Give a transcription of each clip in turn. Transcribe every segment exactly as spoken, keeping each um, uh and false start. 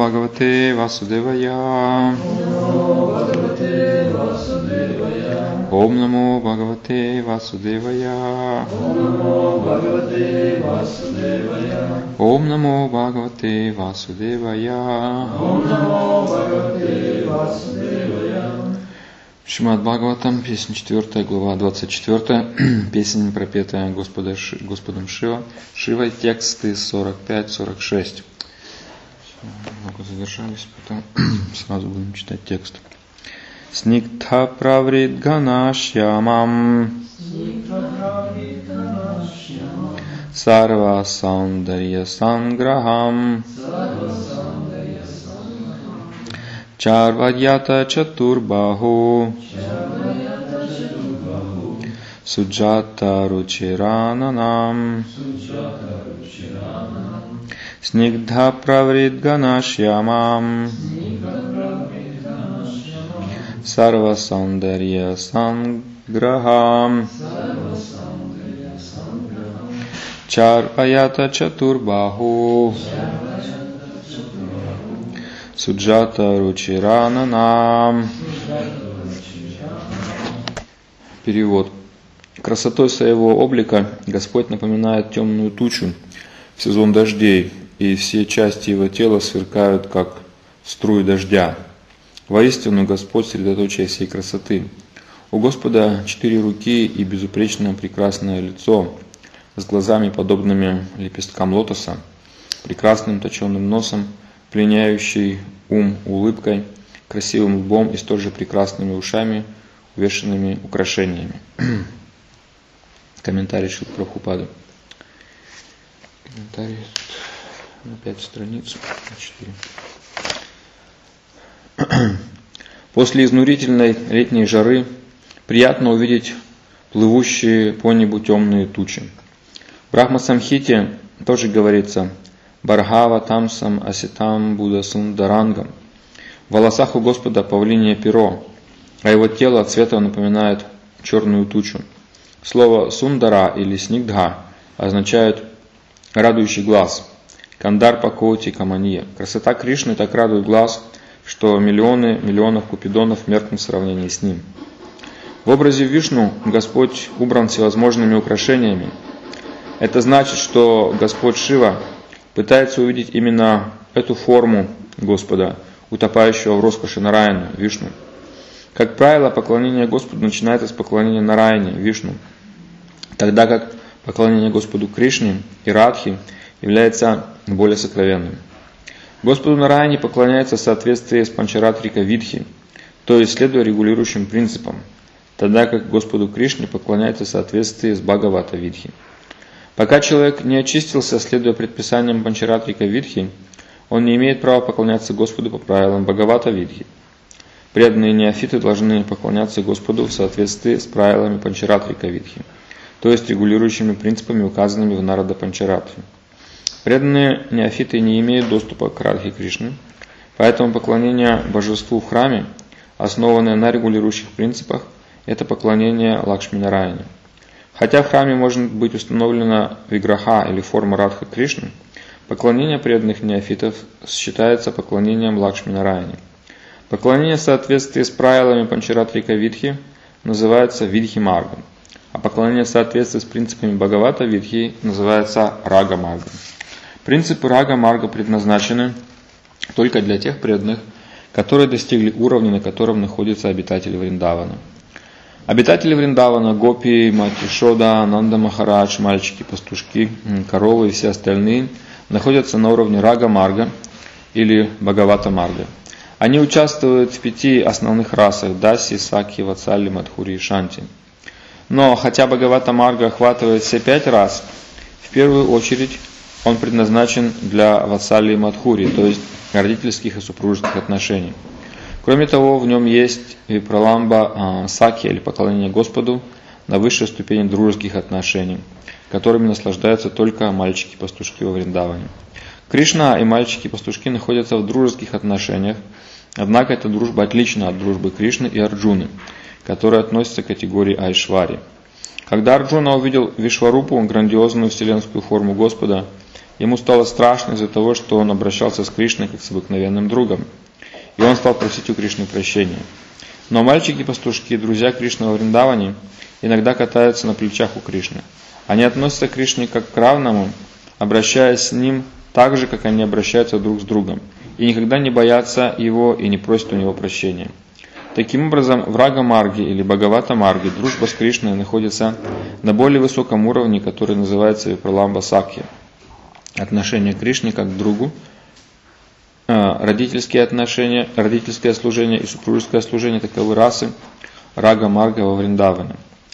Bhagavate Vasudevaya. Om Namo Bhagavate Vasudevaya. Om Namo Bhagavate Vasudevaya. Шримад Бхагаватам, песня четвертая, глава двадцать четвертая, песня, пропетая Господа, Господом Шива, Шивой, тексты сорок пять сорок шесть. Много задержались, потом сразу будем читать текст. Сниктха праврит ганашьямам сарва саундарья санграхам Чарвадьята чатурбаху суджата ручирананам снигдха праврит ганашьямам сарва саундарья санграхам Чарвадьята чатурбаху Суджата Ручирананам. Перевод. Красотой своего облика Господь напоминает темную тучу в сезон дождей, и все части его тела сверкают, как струи дождя. Воистину, Господь средоточие всей красоты. У Господа четыре руки и безупречно прекрасное лицо, с глазами, подобными лепесткам лотоса, прекрасным точеным носом, пленяющий ум улыбкой, красивым лбом и столь же прекрасными ушами, увешанными украшениями. Комментарий Шрила Прабхупады. Комментарий на пять страниц, на четыре. После изнурительной летней жары приятно увидеть плывущие по небу темные тучи. В Брахма-самхите тоже говорится Бархава тамсам аситам Будда сундарангам. В волосах у Господа павлинье перо, а его тело цвета напоминает черную тучу. Слово сундара или снигдха означает радующий глаз. Кандарпа коти каманье. Красота Кришны так радует глаз, что миллионы миллионов купидонов меркнут в сравнении с ним. В образе Вишну Господь убран всевозможными украшениями. Это значит, что Господь Шива пытается увидеть именно эту форму Господа, утопающего в роскоши Нараяны, Вишну. Как правило, поклонение Господу начинается с поклонения Нараяне, Вишну, тогда как поклонение Господу Кришне и Радхи является более сокровенным. Господу Нараяне поклоняется в соответствии с Панчаратрика Видхи, то есть следуя регулирующим принципам, тогда как Господу Кришне поклоняется в соответствии с Бхагавата Видхи. Пока человек не очистился, следуя предписаниям Панчаратрика Видхи, он не имеет права поклоняться Господу по правилам Бхагавата Видхи. Преданные неофиты должны поклоняться Господу в соответствии с правилами Панчаратрика Видхи, то есть регулирующими принципами, указанными в Нарада Панчаратре. Преданные неофиты не имеют доступа к Радхе Кришны, поэтому поклонение божеству в храме, основанное на регулирующих принципах, это поклонение Лакшми-Нараяне. Хотя в храме может быть установлена виграха или форма Радхи Кришны, поклонение преданных неофитов считается поклонением Лакшми-Нараяне. Поклонение в соответствии с правилами Панчаратрика Видхи называется Видхи-маргом, а поклонение в соответствии с принципами Бхагавата Видхи называется Рага-маргом. Принципы Рага-марга предназначены только для тех преданных, которые достигли уровня, на котором находятся обитатели Вриндавана. Обитатели Вриндавана, гопи, мать Ишода, Нанда Махарадж, мальчики-пастушки, коровы и все остальные находятся на уровне Рага-марга или Бхагавата-марга. Они участвуют в пяти основных расах – Даси, Саки, Ватсали, Мадхури и Шанти. Но хотя Бхагавата-марга охватывает все пять рас, в первую очередь он предназначен для Ватсали и Мадхури, то есть родительских и супружеских отношений. Кроме того, в нем есть випраламба саки, или поклонение Господу, на высшей ступени дружеских отношений, которыми наслаждаются только мальчики-пастушки во Вриндаване. Кришна и мальчики-пастушки находятся в дружеских отношениях, однако эта дружба отлична от дружбы Кришны и Арджуны, которая относится к категории Айшвари. Когда Арджуна увидел Вишварупу, грандиозную вселенскую форму Господа, ему стало страшно из-за того, что он обращался с Кришной как с обыкновенным другом, и он стал просить у Кришны прощения. Но мальчики-пастушки, друзья Кришны во Вриндаване, иногда катаются на плечах у Кришны. Они относятся к Кришне как к равному, обращаясь с ним так же, как они обращаются друг с другом, и никогда не боятся его и не просят у него прощения. Таким образом, в Рага-марге или Бхагавата-марге дружба с Кришной находится на более высоком уровне, который называется Випраламба-сакхи. Отношение к Кришне как к другу, родительские отношения, родительское служение и супружеское служение таковы расы Рага-марга во Вриндаване.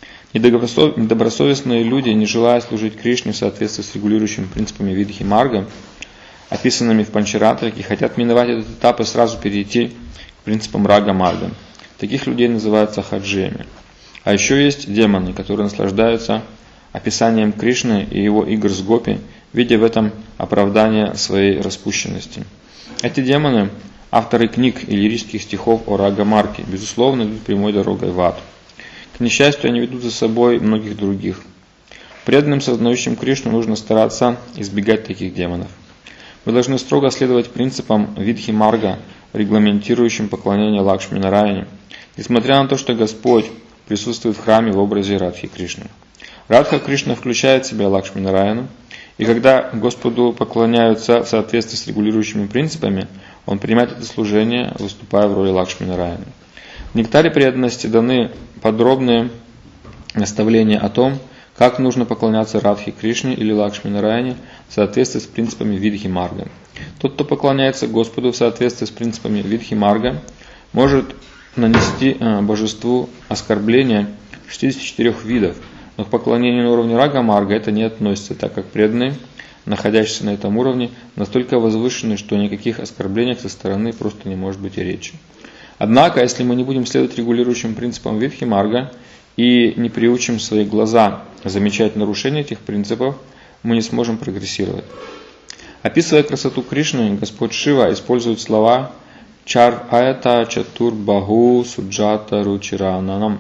Недобросовестные люди, не желая служить Кришне в соответствии с регулирующими принципами Видхи-марга, описанными в Панчаратрике, хотят миновать этот этап и сразу перейти к принципам Рага-марга. Таких людей называют сахаджиями. А еще есть демоны, которые наслаждаются описанием Кришны и его игр с гопи, видя в этом оправдание своей распущенности. Эти демоны, авторы книг и лирических стихов о Рага-марге, безусловно, идут прямой дорогой в ад. К несчастью, они ведут за собой многих других. Преданным, сознающим Кришну, нужно стараться избегать таких демонов. Мы должны строго следовать принципам Видхи-марга, регламентирующим поклонение Лакшми-нараяне, несмотря на то, что Господь присутствует в храме в образе Радхи Кришны. Радха Кришна включает в себя Лакшми-нараяну, и когда Господу поклоняются в соответствии с регулирующими принципами, Он принимает это служение, выступая в роли Лакшми-нараяны. В нектаре преданности даны подробные наставления о том, как нужно поклоняться Радхе Кришне или Лакшми-нараяне в соответствии с принципами Видхи-марга. Тот, кто поклоняется Господу в соответствии с принципами Видхи-марга, может нанести божеству оскорбление шестидесяти четырёх видов, но к поклонению на уровне Рага-марга это не относится, так как преданные, находящиеся на этом уровне, настолько возвышены, что о никаких оскорблениях со стороны просто не может быть и речи. Однако, если мы не будем следовать регулирующим принципам Видхи-марга и не приучим свои глаза замечать нарушения этих принципов, мы не сможем прогрессировать. Описывая красоту Кришны, Господь Шива использует слова «чар аята чатур баху суджата ручирананам».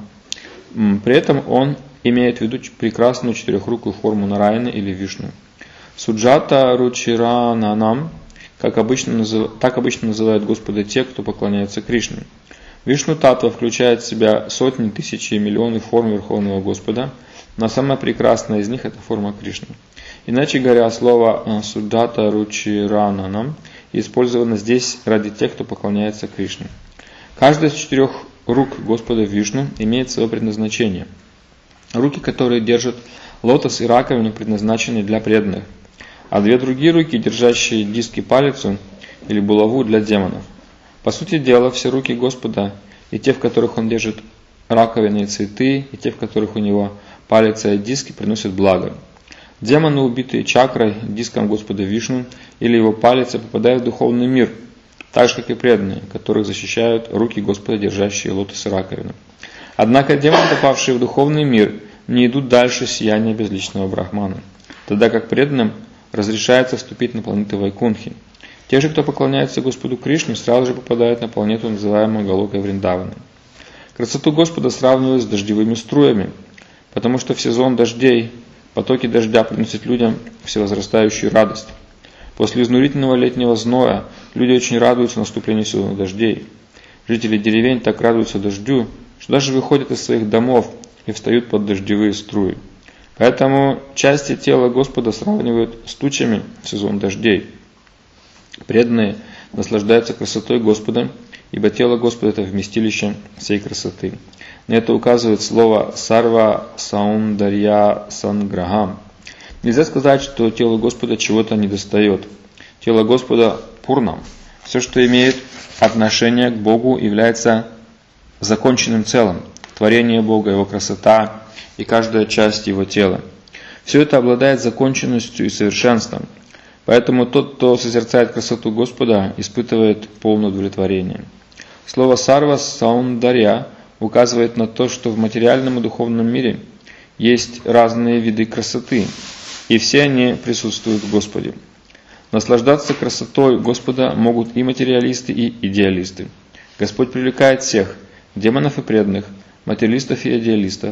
При этом он имеет в виду прекрасную четырехрукую форму Нараяны или Вишну. Суджата ручирананам, как обычно назыв... так обычно называют Господа те, кто поклоняется Кришне. Вишну Татва включает в себя сотни, тысячи и миллионы форм Верховного Господа, но самая прекрасная из них это форма Кришны. Иначе говоря, слово Суджата ручирананам использовано здесь ради тех, кто поклоняется Кришне. Каждая из четырех рук Господа Вишну имеет свое предназначение. Руки, которые держат лотос и раковину, предназначены для преданных, а две другие руки, держащие диск и палицу или булаву, для демонов. По сути дела, все руки Господа, и те, в которых Он держит раковины и цветы, и те, в которых у Него палица и диски, приносят благо. Демоны, убитые чакрой, диском Господа Вишну или его палицей, попадают в духовный мир, так же, как и преданные, которых защищают руки Господа, держащие лотос и раковину. Однако демоны, попавшие в духовный мир, не идут дальше сияния безличного Брахмана, тогда как преданным разрешается вступить на планету Вайкунхи. Те же, кто поклоняется Господу Кришне, сразу же попадают на планету, называемую Галокой Вриндавана. Красоту Господа сравнивают с дождевыми струями, потому что в сезон дождей потоки дождя приносят людям всевозрастающую радость. После изнурительного летнего зноя люди очень радуются наступлению сезона дождей. Жители деревень так радуются дождю, что даже выходят из своих домов и встают под дождевые струи. Поэтому части тела Господа сравнивают с тучами в сезон дождей. Преданные наслаждаются красотой Господа, ибо тело Господа – это вместилище всей красоты. На это указывает слово «сарва саундарья санграхам». Нельзя сказать, что телу Господа чего-то недостает. Тело Господа пурнам. Все, что имеет отношение к Богу, является законченным целым. Творение Бога, Его красота и каждая часть Его тела. Все это обладает законченностью и совершенством. Поэтому тот, кто созерцает красоту Господа, испытывает полное удовлетворение. Слово «сарва саундарья» указывает на то, что в материальном и духовном мире есть разные виды красоты, и все они присутствуют в Господе. Наслаждаться красотой Господа могут и материалисты, и идеалисты. Господь привлекает всех – демонов и преданных, материалистов и идеалистов,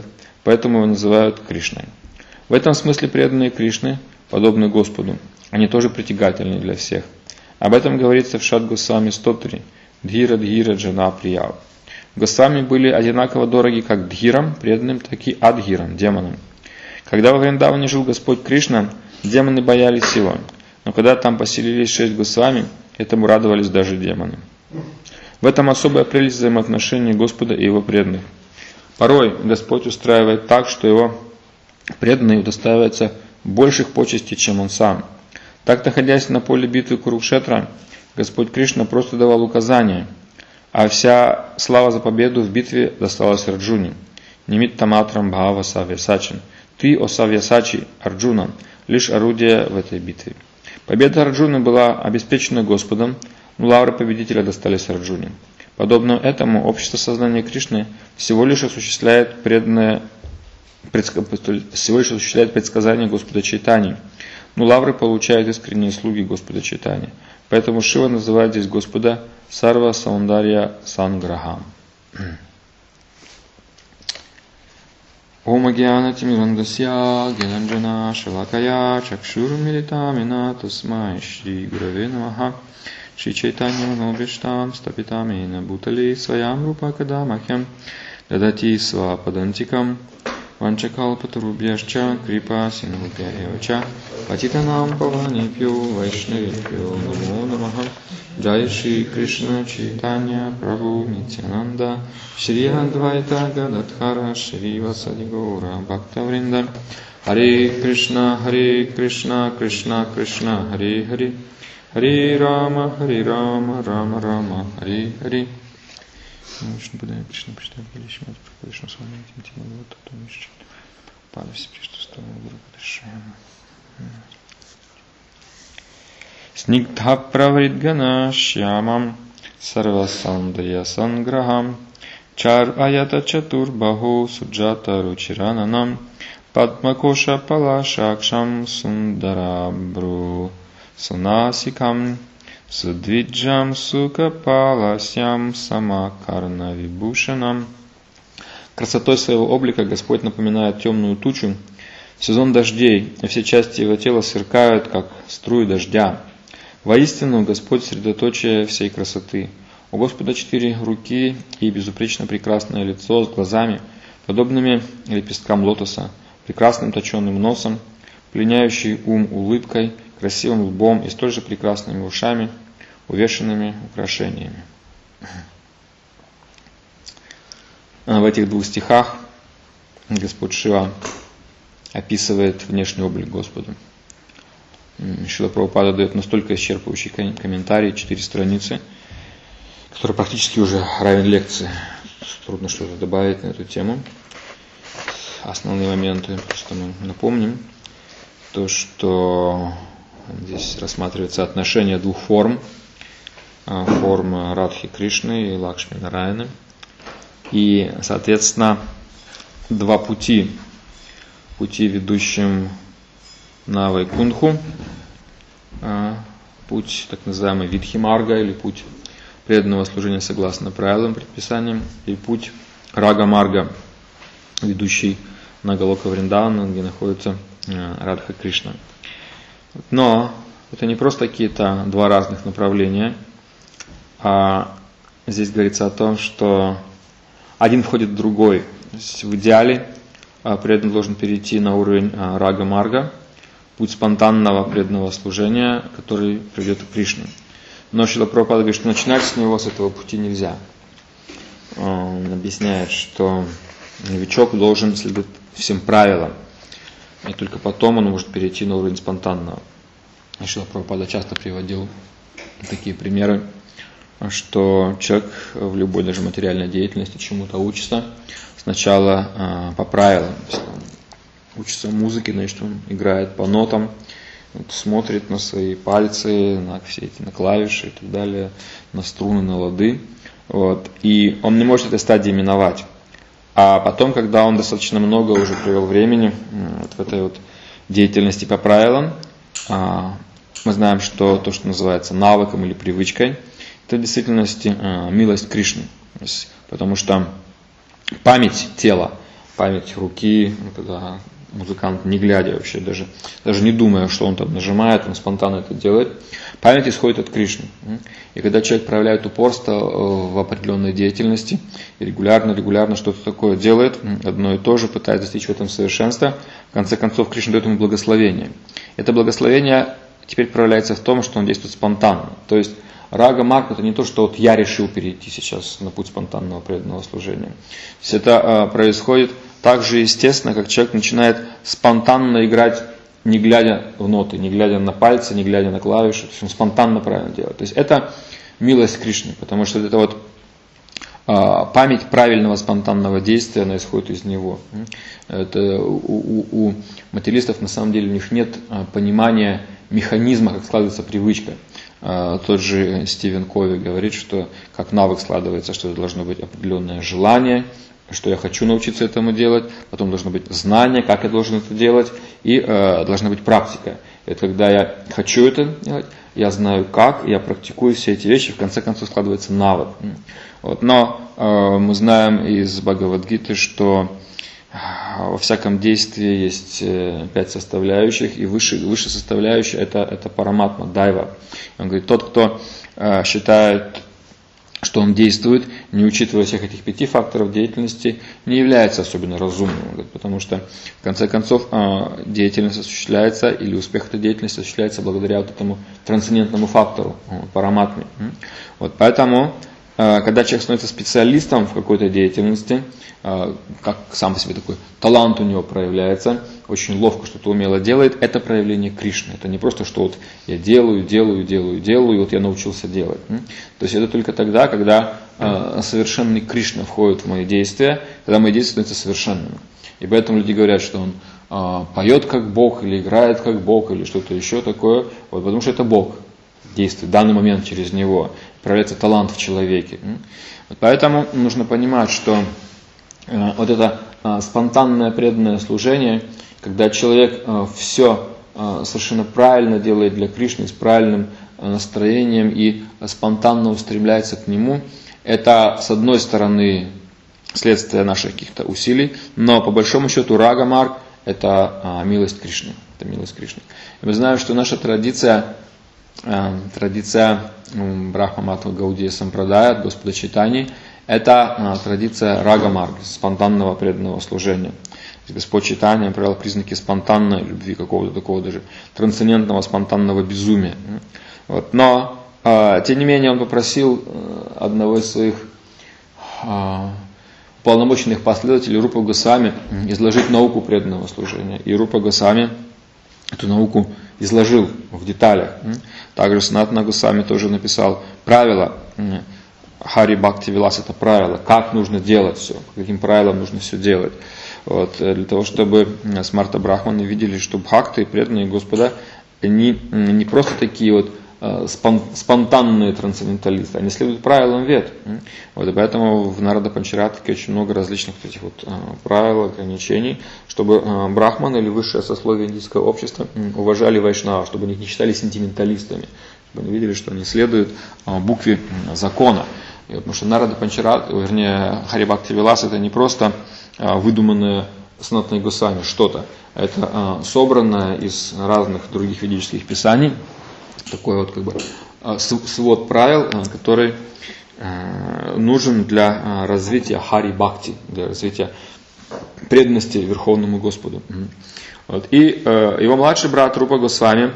поэтому его называют Кришной. В этом смысле преданные Кришны подобны Господу. Они тоже притягательны для всех. Об этом говорится в Шад Госвами Стотре. Дхира Дхира Джана Прияв. Госвами были одинаково дороги как Дхирам, преданным, так и Адхирам, демонам. Когда во Вриндаване жил Господь Кришна, демоны боялись его. Но когда там поселились шесть Госвами, этому радовались даже демоны. В этом особая прелесть взаимоотношений Господа и его преданных. Порой Господь устраивает так, что его преданные удостаиваются больших почестей, чем он сам. Так, находясь на поле битвы Курукшетра, Господь Кришна просто давал указания, а вся слава за победу в битве досталась Арджуне. Нимиттаматрам Бхава Савьясачин. Ты, о Савьясачи, Арджуна, лишь орудие в этой битве. Победа Арджуны была обеспечена Господом, но лавры победителя достались Арджуне. Подобно этому, общество сознания Кришны всего лишь осуществляет преданное, всего лишь осуществляет предсказания Господа Чайтани, но лавры получают искренние слуги Господа Чайтани. Поэтому Шива называет здесь Господа Сарва Саундарья Санграхам. Ом агьянати мирандасья гянанджана шалакая чакшурмилитамина тасмай шри гураве намаха шри чайтанья манобиштам стапитамина бутали своям рупа кадамахьям дадати свападантикам Ванчакалпатарубьяшча крипа синвупя эвача патитанам паванипью вайшнавипью намо намаха Джай Шри Кришна Чайтанья Прабху Нитянанда Шри Адвайта Гададхара Шри Васади Гаура Бхактавринда Харе Кришна Харе Кришна Кришна Кришна Харе Харе Харе Рама Харе Рама Рама Рама Харе Харе Вишну Падая Кришна Приштаб Галишма Кришна Свами Тимтина Вот Тату Мишча Падаси Пришту Ставу Гуру Падашая Снигдха Правридгана Шьямам Сарвасандая Санграхам Чар Аята Чатур Баху Суджата Ручирананам Падмакоша Палашакшам Сундарабру Санасикам Судвиджам Сукапаласям Самакарна Вибушанам. Красотой своего облика Господь напоминает темную тучу в сезон дождей, и все части его тела сверкают, как струи дождя. Воистину, Господь средоточие всей красоты. У Господа четыре руки и безупречно прекрасное лицо с глазами, подобными лепесткам лотоса, прекрасным точеным носом, пленяющий ум улыбкой, красивым лбом и столь же прекрасными ушами, увешанными украшениями. В этих двух стихах Господь Шива описывает внешний облик Господа. Шрила Прабхупада дает настолько исчерпывающий комментарий, четыре страницы, который практически уже равен лекции. Трудно что-то добавить на эту тему. Основные моменты просто мы напомним. То, что здесь рассматривается отношение двух форм. Форм Радхи Кришны и Лакшми Нараяны. И, соответственно, два пути. Пути, ведущим на Вайкунтху. Путь, так называемый Видхи-марга, или путь преданного служения согласно правилам, предписаниям. И путь Рага-марга, ведущий на Галока Вриндавана, где находится Радха Кришна. Но это не просто какие-то два разных направления, а здесь говорится о том, что один входит в другой. То есть в идеале преданный должен перейти на уровень Рага-марга, путь спонтанного преданного служения, который приведет к Кришне. Но Шрила Прабхупада говорит, что начинать с него, с этого пути нельзя. Он объясняет, что новичок должен следовать всем правилам, и только потом он может перейти на уровень спонтанного. И Шрила Прабхупада часто приводил такие примеры, что человек в любой даже материальной деятельности чему-то учится сначала а, по правилам. Учится музыке, значит, он играет по нотам, вот, смотрит на свои пальцы, на все эти на клавиши и так далее, на струны, на лады. Вот, и он не может этой стадии миновать. А потом, когда он достаточно много уже провел времени вот, в этой вот деятельности по правилам, а, мы знаем, что то, что называется навыком или привычкой, это в действительности а, милость Кришны. Потому что память тела, память руки, когда музыкант, не глядя вообще, даже, даже не думая, что он там нажимает, он спонтанно это делает. Память исходит от Кришны. И когда человек проявляет упорство в определенной деятельности, и регулярно, регулярно что-то такое делает, одно и то же, пытается достичь в этом совершенства, в конце концов Кришна дает ему благословение. Это благословение теперь проявляется в том, что он действует спонтанно. То есть рага марг это не то, что вот я решил перейти сейчас на путь спонтанного преданного служения. То есть это а, происходит так же естественно, как человек начинает спонтанно играть, не глядя в ноты, не глядя на пальцы, не глядя на клавиши. То есть он спонтанно правильно делает. То есть это милость Кришны, потому что это вот а, память правильного спонтанного действия, она исходит из него. Это у, у, у материалистов на самом деле у них нет а, понимания механизма, как складывается привычка. Тот же Стивен Кови говорит, что как навык складывается, что должно быть определенное желание, что я хочу научиться этому делать, потом должно быть знание, как я должен это делать, и э, должна быть практика. И когда я хочу это делать, я знаю как, я практикую все эти вещи, в конце концов складывается навык. Вот. Но э, мы знаем из Бхагавад-гиты, что во всяком действии есть пять составляющих, и выше, выше составляющая это, это параматма, дайва. Он говорит, тот, кто э, считает, что он действует, не учитывая всех этих пяти факторов деятельности, не является особенно разумным. Говорит, потому что, в конце концов, э, деятельность осуществляется, или успех этой деятельности осуществляется благодаря вот этому трансцендентному фактору, э, параматме. Вот, поэтому, э, когда человек становится специалистом в какой-то деятельности, как сам по себе такой талант у него проявляется, очень ловко что-то умело делает, это проявление Кришны. Это не просто, что вот я делаю, делаю, делаю, делаю, и вот я научился делать. То есть это только тогда, когда совершенный Кришна входит в мои действия, когда мои действия становятся совершенными. И поэтому люди говорят, что он поет как Бог, или играет как Бог, или что-то еще такое, вот, потому что это Бог действует в данный момент через него, проявляется талант в человеке. Вот поэтому нужно понимать, что вот это а, спонтанное преданное служение, когда человек а, все а, совершенно правильно делает для Кришны, с правильным а, настроением и а, спонтанно устремляется к Нему, это с одной стороны следствие наших каких-то усилий, но по большому счету рага марг это а, милость Кришны. Это милость Кришны. И мы знаем, что наша традиция, а, традиция ну, Брахма Матва Гаудия Сампрадая от Господа Чайтаньи, это а, традиция рага марги, спонтанного преданного служения. Господь Чайтанья проявлял признаки спонтанной любви, какого-то такого даже трансцендентного спонтанного безумия. Вот. Но, а, тем не менее, он попросил одного из своих а, уполномоченных последователей, Рупа Госвами, изложить науку преданного служения. И Рупа Госвами эту науку изложил в деталях. Также Санатана Госвами тоже написал правила. Хари Бхакти Вилас это правило, как нужно делать все, по каким правилам нужно все делать. Вот, для того, чтобы Смарта Брахманы видели, что бхакты и преданные Господа, они не просто такие вот спонтанные трансценденталисты, они следуют правилам вед. Вот, и поэтому в Нарада Панчаратаке очень много различных этих вот правил, ограничений, чтобы брахманы или высшее сословие индийского общества уважали вайшнава, чтобы они не считали сентименталистами, чтобы они видели, что они следуют букве закона. И потому что Нарада Панчарат, вернее, Хари Бхакти Вилас, это не просто выдуманное Санатаной Госвами что-то, это собранное из разных других ведических писаний, такой вот как бы свод правил, который нужен для развития Хари Бхакти, для развития преданности Верховному Господу. Вот. И его младший брат Рупа Госвами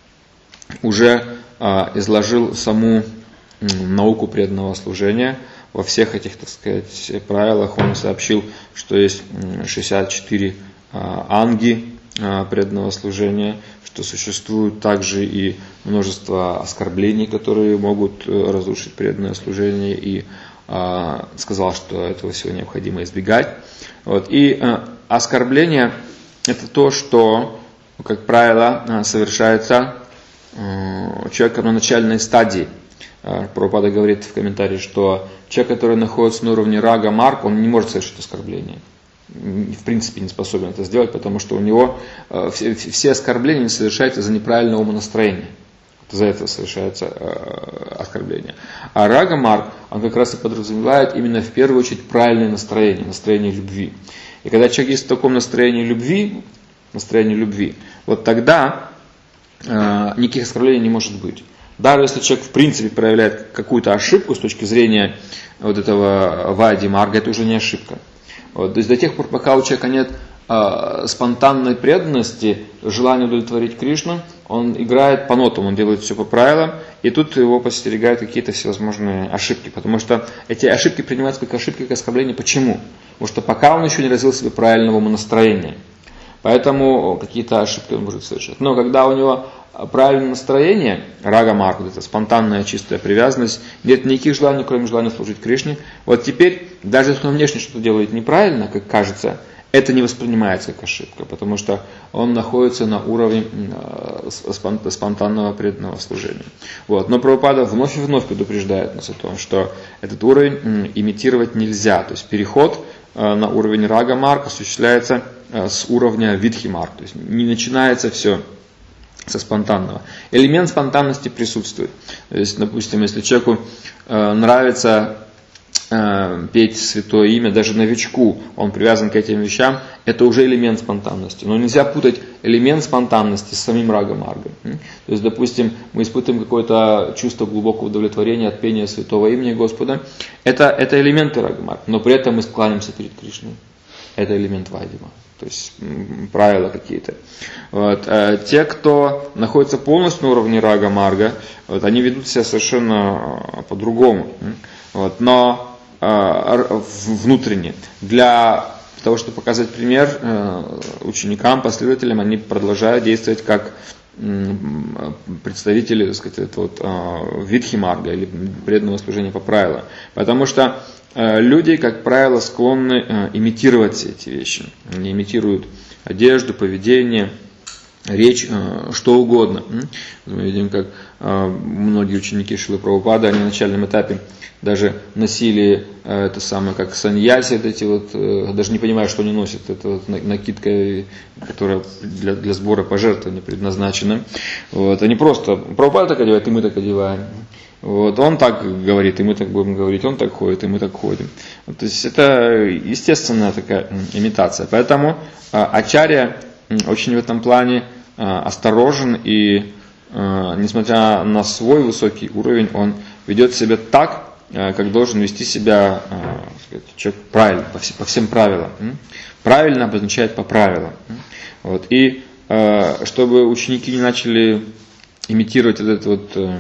уже изложил саму науку преданного служения. Во всех этих, так сказать, правилах он сообщил, что есть шестьдесят четыре анги преданного служения, что существует также и множество оскорблений, которые могут разрушить преданное служение, и сказал, что этого всего необходимо избегать. Вот. И оскорбление – это то, что, как правило, совершается человеком на начальной стадии. Прабхупада говорит в комментарии, что человек, который находится на уровне рага марг, он не может совершить оскорбление. В принципе не способен это сделать, потому что у него все, все оскорбления совершаются из-за неправильного умонастроения. за это совершается э, оскорбление. А рага марг, он как раз и подразумевает именно в первую очередь правильное настроение, настроение любви. И когда человек есть в таком настроении любви, настроении любви, вот тогда э, никаких оскорблений не может быть. Даже если человек в принципе проявляет какую-то ошибку с точки зрения вот этого вади марга, это уже не ошибка. Вот, то есть до тех пор, пока у человека нет э, спонтанной преданности, желания удовлетворить Кришну, он играет по нотам, он делает все по правилам, и тут его подстерегают какие-то всевозможные ошибки, потому что эти ошибки принимаются как ошибки, как оскорбления. Почему? Потому что пока он еще не развил себе правильного умонастроения, поэтому какие-то ошибки он может совершать. Но когда у него правильное настроение, рага марга, это спонтанная чистая привязанность, нет никаких желаний, кроме желания служить Кришне, вот теперь, даже если он внешне что-то делает неправильно, как кажется, это не воспринимается как ошибка, потому что он находится на уровне спонтанного преданного служения. Вот. Но Прабхупада вновь и вновь предупреждает нас о том, что этот уровень имитировать нельзя. То есть переход на уровень рага марг осуществляется с уровня видхи марг. То есть не начинается все со спонтанного. Элемент спонтанности присутствует. То есть, допустим, если человеку нравится петь святое имя, даже новичку, он привязан к этим вещам, это уже элемент спонтанности. Но нельзя путать элемент спонтанности с самим рага-маргом. То есть, допустим, мы испытываем какое-то чувство глубокого удовлетворения от пения святого имени Господа. Это, это элементы рага-марга, но при этом мы склонимся перед Кришной. Это элемент вайдима. То есть правила какие-то. Вот. А те, кто находится полностью на уровне рага-марга, вот, они ведут себя совершенно по-другому. Вот. Но внутренне. Для того, чтобы показать пример ученикам, последователям, они продолжают действовать как представители, так сказать, этого вот, видхи-марга или преданного служения по правилам. Потому что люди, как правило, склонны имитировать все эти вещи. Они имитируют одежду, поведение, речь, что угодно. Мы видим, как многие ученики Шрилы Прабхупады, они на начальном этапе даже носили это самое, как саньяси, вот эти вот, даже не понимая, что они носят, это вот накидка, которая для, для сбора пожертвований предназначена. Вот. Они просто, Прабхупада так одевает, и мы так одеваем. Вот. Он так говорит, и мы так будем говорить, он так ходит, и мы так ходим. Вот. То есть это естественная такая имитация. Поэтому ачарья очень в этом плане осторожен, и несмотря на свой высокий уровень, он ведет себя так, как должен вести себя сказать, человек правильно, по, все, по всем правилам. Правильно обозначает по правилам. Вот. И чтобы ученики не начали имитировать вот этот вот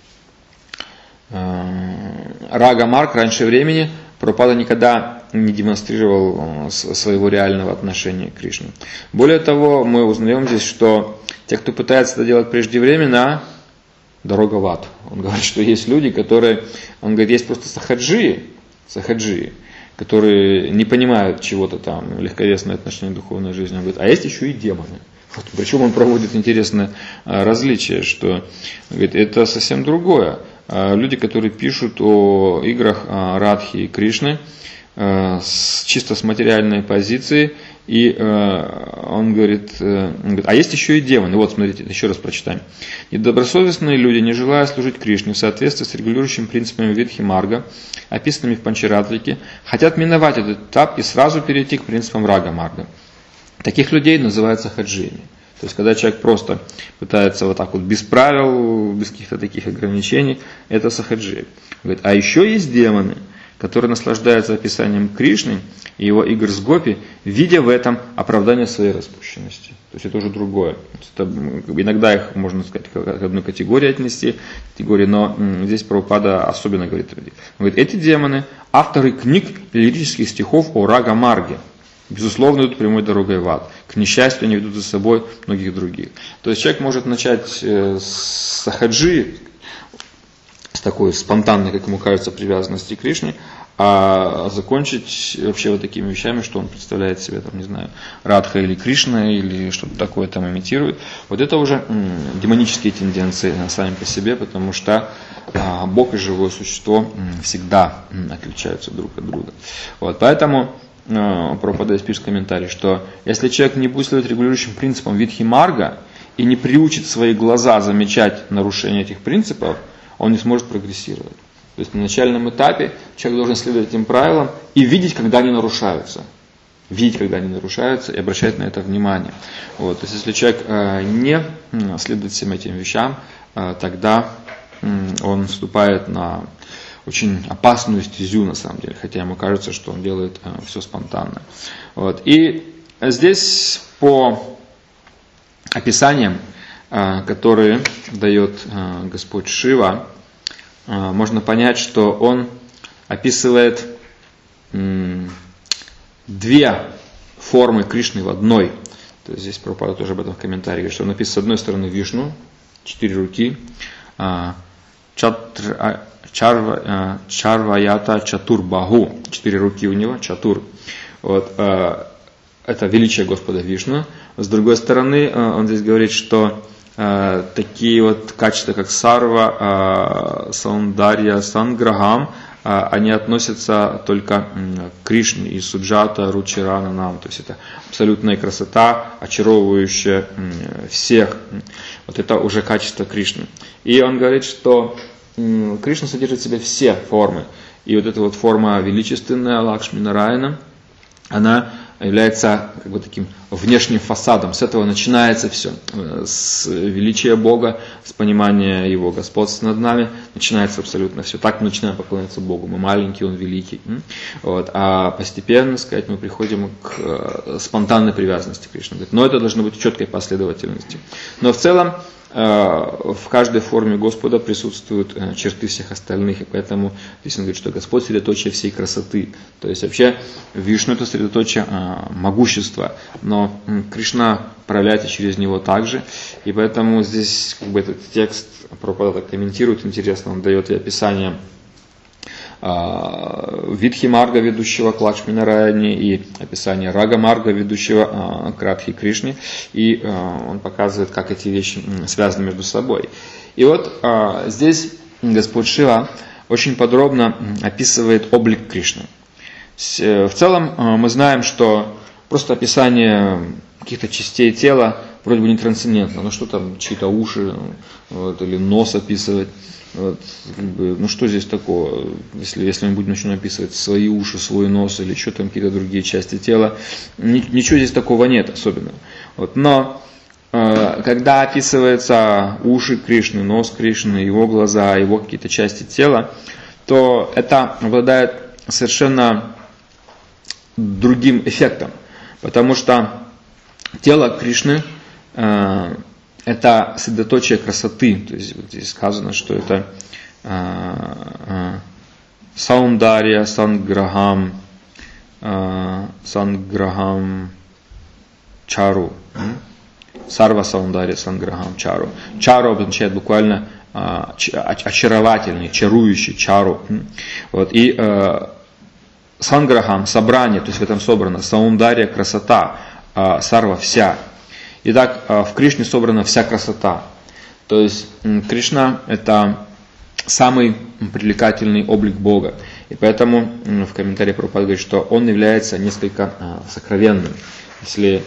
рага-марг раньше времени, Прабхупада никогда не демонстрировал своего реального отношения к Кришне. Более того, мы узнаем здесь, что те, кто пытается это делать преждевременно, дорога в ад. Он говорит, что есть люди, которые, он говорит, есть просто сахаджи, сахаджи, которые не понимают чего-то там, легковесное отношение к духовной жизни. Он говорит, а есть еще и демоны. Вот, причем он проводит интересное различие, что говорит, это совсем другое. Люди, которые пишут о играх Радхи и Кришны, с, чисто с материальной позиции, и э, он, говорит, э, он говорит, а есть еще и демоны. Вот, смотрите, еще раз прочитаем. Недобросовестные люди, не желая служить Кришне в соответствии с регулирующими принципами видхи-марга, описанными в Панчаратрике, хотят миновать этот этап и сразу перейти к принципам рага-марга. Таких людей называют сахаджиями. То есть, когда человек просто пытается вот так вот без правил, без каких-то таких ограничений, это сахаджи. Говорит, а еще есть демоны, которые наслаждаются описанием Кришны и его игр с гопи, видя в этом оправдание своей распущенности. То есть это уже другое. Это, иногда их, можно сказать, к одной категории отнести, категории, но здесь Прабхупада особенно говорит. Он говорит, эти демоны – авторы книг и лирических стихов о рага-марге. Безусловно, идут прямой дорогой в ад. К несчастью, они ведут за собой многих других. То есть человек может начать с сахаджи, с такой спонтанной, как ему кажется, привязанности к Кришне, а закончить вообще вот такими вещами, что он представляет себе, там, не знаю, Радха или Кришна, или что-то такое там имитирует. Вот это уже м, демонические тенденции сами по себе, потому что а, Бог и живое существо м, всегда м, отличаются друг от друга. Вот, поэтому Прабхупада пишет комментарий, что если человек не будет следовать регулирующим принципам видхи-марга и не приучит свои глаза замечать нарушение этих принципов, он не сможет прогрессировать. То есть на начальном этапе человек должен следовать этим правилам и видеть, когда они нарушаются. Видеть, когда они нарушаются, и обращать на это внимание. Вот. То есть если человек э, не следует всем этим вещам, э, тогда э, он вступает на очень опасную стезю, на самом деле, хотя ему кажется, что он делает э, все спонтанно. Вот. И здесь по описаниям, э, которые дает э, Господь Шива, э, можно понять, что он описывает э, две формы Кришны в одной. То есть здесь Прабхупада тоже об этом в комментарии говорит, что он написано с одной стороны Вишну, четыре руки, чатр, чарва, чарваята чатурбаху, четыре руки у него, чатур. Вот, это величие Господа Вишну. С другой стороны, он здесь говорит, что такие вот качества, как сарва, саундарья, санграхам, они относятся только к Кришне и суджата, ручирана нам. То есть это абсолютная красота, очаровывающая всех. Вот это уже качество Кришны. И он говорит, что Кришна содержит в себе все формы. И вот эта вот форма величественная, Лакшми Нараяна, она является как бы таким внешним фасадом. С этого начинается все. С величия Бога, с понимания Его господства над нами начинается абсолютно все. Так мы начинаем поклоняться Богу. Мы маленький, Он великий. Вот. А постепенно, сказать, мы приходим к спонтанной привязанности к Кришне. Но это должно быть в четкой последовательности. Но в целом в каждой форме Господа присутствуют черты всех остальных, и поэтому здесь он говорит, что Господь средоточие всей красоты. То есть вообще Вишну это средоточие могущества, но Кришна проявляется через него также, и поэтому здесь как бы этот текст Прабхупада комментирует, интересно, он дает и описание Видхи Марга, ведущего к Лакшми Нараяне, и описание Рага Марга, ведущего к Радхи Кришне, и он показывает, как эти вещи связаны между собой. И вот здесь Господь Шива очень подробно описывает облик Кришны. В целом мы знаем, что просто описание каких-то частей тела вроде бы не трансцендентно, но что там, чьи-то уши вот, или нос описывать. Вот, как бы, ну что здесь такого, если, если мы будем начнем описывать свои уши, свой нос или еще там какие-то другие части тела, ни, ничего здесь такого нет особенного. Вот, но э, когда описываются уши Кришны, нос Кришны, его глаза, его какие-то части тела, то это обладает совершенно другим эффектом, потому что тело Кришны э, это средоточие красоты. То есть вот здесь сказано, что это э, саундарья, санграхам, э, санграхам чару. Сарва саундарья, санграхам чару. Чару означает буквально э, очаровательный, чарующий, чару. Вот. И э, санграхам, собрание, то есть в этом собрано, саундарья, красота, э, сарва, вся. Итак, в Кришне собрана вся красота. То есть Кришна это самый привлекательный облик Бога. И поэтому в комментарии Прабхупада говорит, что он является несколько сокровенным. Если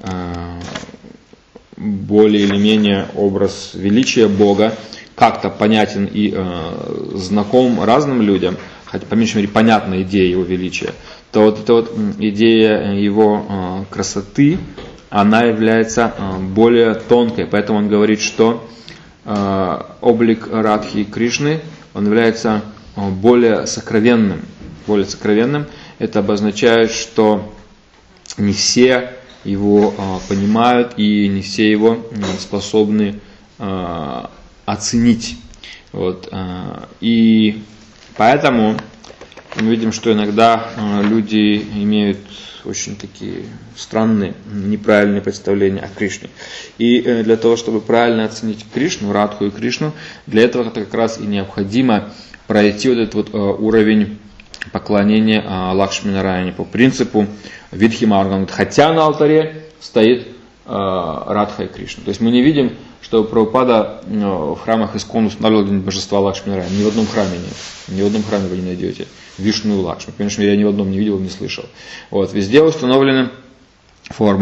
более или менее образ величия Бога как-то понятен и знаком разным людям, хотя по меньшей мере понятна идея его величия, то вот эта вот идея его красоты, она является более тонкой. Поэтому он говорит, что облик Радхи Кришны, он является более сокровенным. Более сокровенным. Это обозначает, что не все его понимают и не все его способны оценить. Вот. И поэтому мы видим, что иногда люди имеют очень такие странные, неправильные представления о Кришне. И для того, чтобы правильно оценить Кришну, Радху и Кришну, для этого как раз и необходимо пройти вот этот вот уровень поклонения Лакшми Нараяне по принципу Видхи Марга. Хотя на алтаре стоит Радха и Кришна. То есть мы не видим, что Прабхупада в храмах Искон устанавливал где-нибудь божества Лакшми Нараяне. Ни в одном храме нет. Ни в одном храме вы не найдете Вишну и Лакшми. Конечно, я ни в одном не видел, не слышал. Вот, везде установлены формы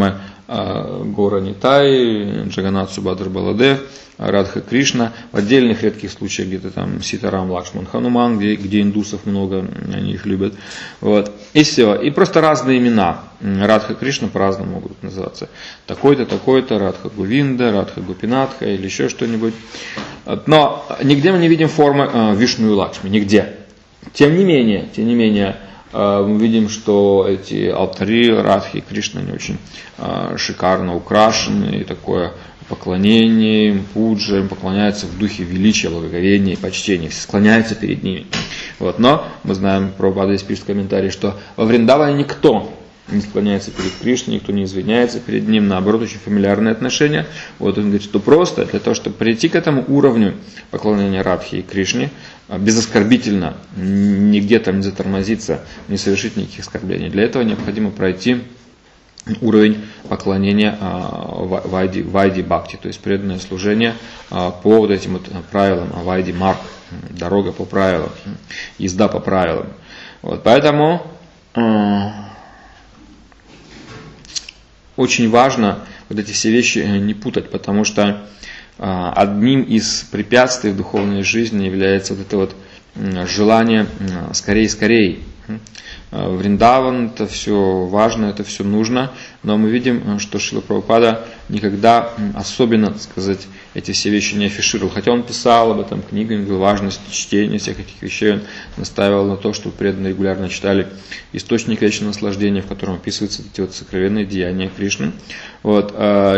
Гора Нитай, Джаганнат Субхадра Баладев, Радха Кришна, в отдельных редких случаях где-то там Ситарам, Лакшман, Хануман, где, где индусов много, они их любят. Вот. И все. И просто разные имена. Радха Кришна по-разному могут называться. Такой-то, такой-то, Радха Гувинда, Радха Гопинатха или еще что-нибудь. Но нигде мы не видим формы Вишну и Лакшми, нигде. Тем не менее, тем не менее, мы видим, что эти алтари Радхи и Кришны, они очень шикарно украшены, и такое поклонение им, пуджа, им поклоняются в духе величия, благоговения и почтения, все склоняются перед ними. Вот. Но мы знаем, Прабхупада здесь пишет в комментарии, что во Вриндаване никто не склоняется перед Кришной, никто не извиняется перед ним, наоборот, очень фамильярные отношения. Вот он говорит, что просто для того, чтобы прийти к этому уровню поклонения Радхи и Кришне, безоскорбительно, нигде там не затормозиться, не совершить никаких оскорблений. Для этого необходимо пройти уровень поклонения Вайди, Вайди Бхакти, то есть преданное служение по вот этим вот правилам, Вайди Марк, дорога по правилам, езда по правилам. Вот, поэтому очень важно вот эти все вещи не путать, потому что одним из препятствий в духовной жизни является вот это вот желание скорее-скорее. Вриндаван, это все важно, это все нужно, но мы видим, что Шрила Прабхупада никогда особенно, так сказать, эти все вещи не афишировал. Хотя он писал об этом книгами, говорил важность чтения всех этих вещей, он настаивал на то, чтобы преданные регулярно читали источник вечного наслаждения, в котором описываются эти вот сокровенные деяния Кришны. Вот.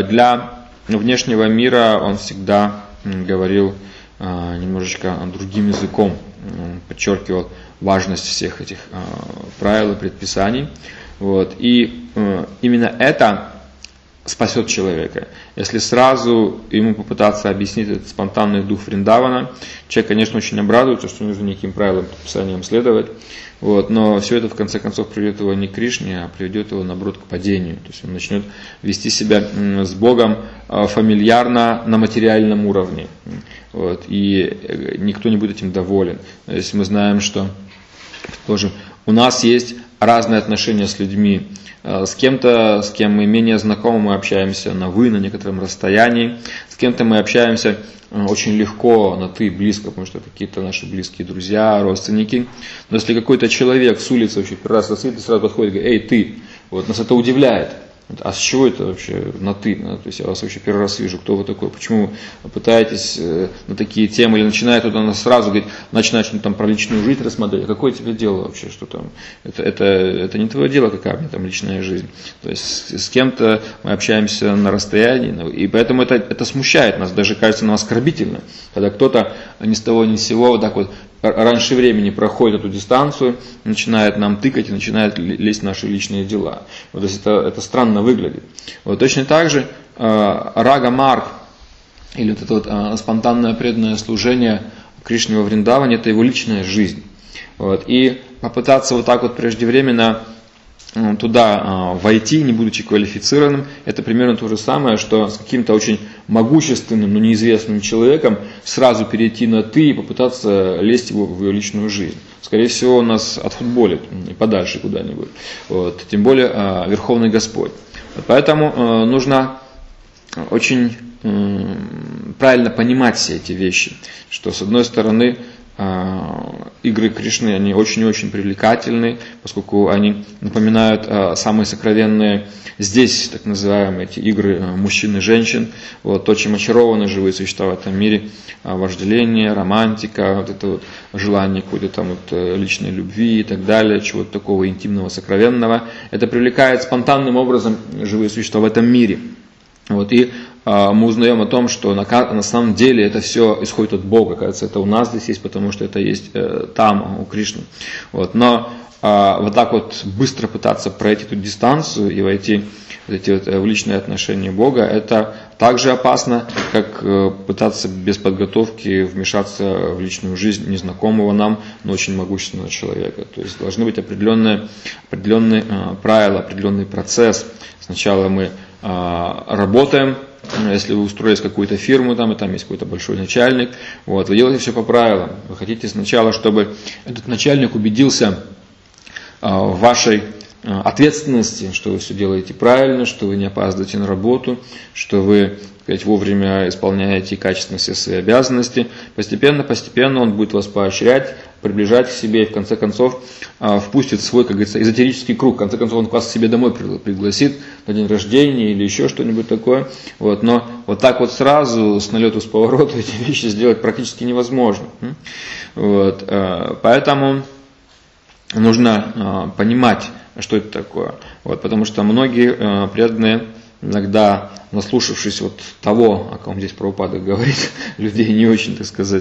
Для внешнего мира он всегда говорил немножечко другим языком, он подчеркивал важность всех этих э, правил и предписаний. Вот. И э, именно это спасет человека. Если сразу ему попытаться объяснить этот спонтанный дух Вриндавана, человек, конечно, очень обрадуется, что нужно неким правилам, предписаниям следовать. Вот. Но все это в конце концов приведет его не к Кришне, а приведет его, наоборот, к падению. То есть он начнет вести себя с Богом фамильярно на материальном уровне. Вот. И никто не будет этим доволен. То есть мы знаем, что тоже у нас есть разные отношения с людьми. С кем-то, с кем мы менее знакомы, мы общаемся на «вы», на некотором расстоянии. С кем-то мы общаемся очень легко, на «ты», близко, потому что это какие-то наши близкие друзья, родственники. Но если какой-то человек с улицы вообще первый раз рассвет, сразу подходит и говорит: «Эй, ты!» Вот нас это удивляет. А с чего это вообще на «ты»? То есть я вас вообще первый раз вижу, кто вы такой, почему вы пытаетесь на такие темы, или начинает вот она сразу говорить, начинает что-то там про личную жизнь рассмотреть, а какое тебе дело вообще, что там, это, это, это не твое дело, какая мне там личная жизнь. То есть с кем-то мы общаемся на расстоянии, и поэтому это, это смущает нас, даже кажется нам оскорбительно, когда кто-то ни с того ни с сего вот так вот раньше времени проходит эту дистанцию, начинает нам тыкать и начинает лезть в наши личные дела. Вот, то есть это, это странно выглядит. Вот, точно так же э, Рага Марг, или вот это вот, э, спонтанное преданное служение Кришне во Вриндаване, это его личная жизнь. Вот, и попытаться вот так вот преждевременно туда войти, не будучи квалифицированным, это примерно то же самое, что с каким-то очень могущественным, но неизвестным человеком сразу перейти на «ты» и попытаться лезть его в его личную жизнь. Скорее всего, он нас отфутболит и подальше куда-нибудь. Вот. Тем более Верховный Господь. Вот поэтому нужно очень правильно понимать все эти вещи, что с одной стороны игры Кришны, они очень и очень привлекательны, поскольку они напоминают самые сокровенные здесь, так называемые, эти игры мужчин и женщин, вот, то, чем очарованы живые существа в этом мире, вожделение, романтика, вот это вот желание какой-то там вот личной любви и так далее, чего-то такого интимного, сокровенного, это привлекает спонтанным образом живые существа в этом мире. Вот, и а, мы узнаем о том, что на, на самом деле это все исходит от Бога. Кажется, это у нас здесь есть, потому что это есть э, там, у Кришны. Вот, но а, вот так вот быстро пытаться пройти эту дистанцию и войти вот эти вот, в личные отношения Бога, это так же опасно, как э, пытаться без подготовки вмешаться в личную жизнь незнакомого нам, но очень могущественного человека. То есть должны быть определенные, определенные э, правила, определенный процесс. Сначала мы работаем, если вы устроились в какую-то фирму, там, и там есть какой-то большой начальник, вот, вы делаете все по правилам. Вы хотите сначала, чтобы этот начальник убедился в вашей ответственности, что вы все делаете правильно, что вы не опаздываете на работу, что вы, так сказать, вовремя исполняете качественно все свои обязанности. Постепенно, постепенно он будет вас поощрять, приближать к себе и в конце концов впустит в свой, как говорится, эзотерический круг. В конце концов он вас к себе домой пригласит на день рождения или еще что-нибудь такое. Вот. Но вот так вот сразу, с налету, с повороту эти вещи сделать практически невозможно. Вот. Поэтому нужно понимать, что это такое. Вот. Потому что многие преданные, иногда наслушавшись вот того, о ком здесь Прабхупада говорит, людей не очень, так сказать,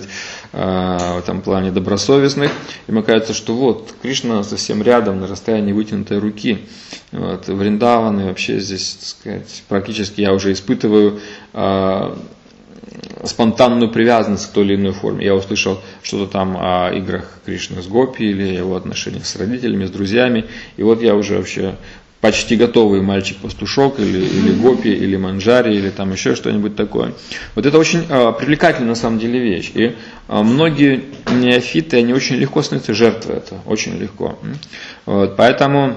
в этом плане добросовестных, им кажется, что вот Кришна совсем рядом, на расстоянии вытянутой руки. Вот, Вриндаван, и вообще здесь, так сказать, практически я уже испытываю а, спонтанную привязанность к той или иной форме. Я услышал что-то там о играх Кришны с Гопи или его отношениях с родителями, с друзьями, и вот я уже вообще почти готовый мальчик-пастушок, или, или гопи, или манджари, или там еще что-нибудь такое. Вот это очень а, привлекательная на самом деле вещь. И а, многие неофиты, они очень легко становятся жертвой этого, очень легко. Вот, поэтому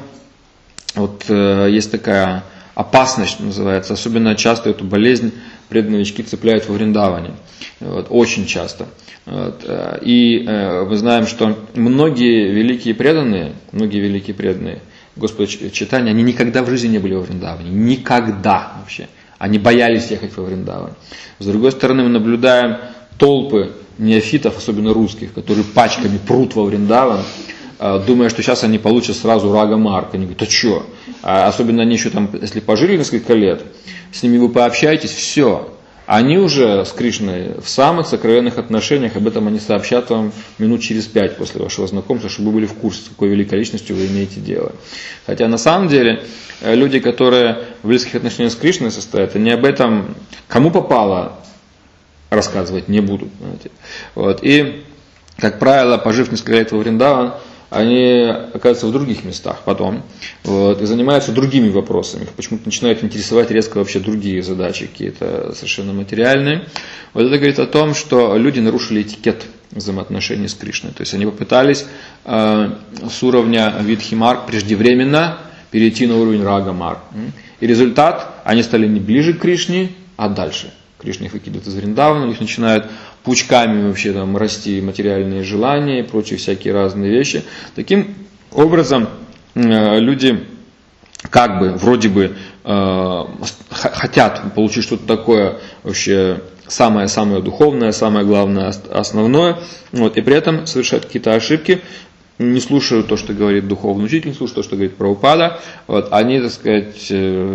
вот а, есть такая опасность, называется, особенно часто эту болезнь преданные новички цепляют во Вриндаване. Вот, очень часто. Вот, и а, мы знаем, что многие великие преданные, многие великие преданные, Господа Чайтаньи, они никогда в жизни не были во Вриндаване. Никогда вообще. Они боялись ехать во Вриндаван. С другой стороны, мы наблюдаем толпы неофитов, особенно русских, которые пачками прут во Вриндаван, думая, что сейчас они получат сразу рага марк. Они говорят, а что? Особенно они еще там, если пожили несколько лет, с ними вы пообщаетесь, все. Они уже с Кришной в самых сокровенных отношениях, об этом они сообщат вам минут через пять после вашего знакомства, чтобы вы были в курсе, с какой великой личностью вы имеете дело. Хотя на самом деле люди, которые в близких отношениях с Кришной состоят, они об этом кому попало рассказывать не будут. Вот. И, как правило, пожив несколько лет во Вриндаван, они оказываются в других местах потом, вот, и занимаются другими вопросами. Почему-то начинают интересовать резко вообще другие задачи, какие-то совершенно материальные. Вот это говорит о том, что люди нарушили этикет взаимоотношений с Кришной. То есть они попытались э, с уровня Видхи-марг преждевременно перейти на уровень Рага-марг. И результат, они стали не ближе к Кришне, а дальше. Кришна их выкидывает из Вриндавана, у них начинают пучками вообще там расти материальные желания и прочие всякие разные вещи. Таким образом, э, люди как бы, вроде бы, э, хотят получить что-то такое вообще самое-самое духовное, самое главное, основное, вот, и при этом совершают какие-то ошибки, не слушают то, что говорит духовный учитель, не слушают то, что говорит Прабхупада, вот, они, так сказать,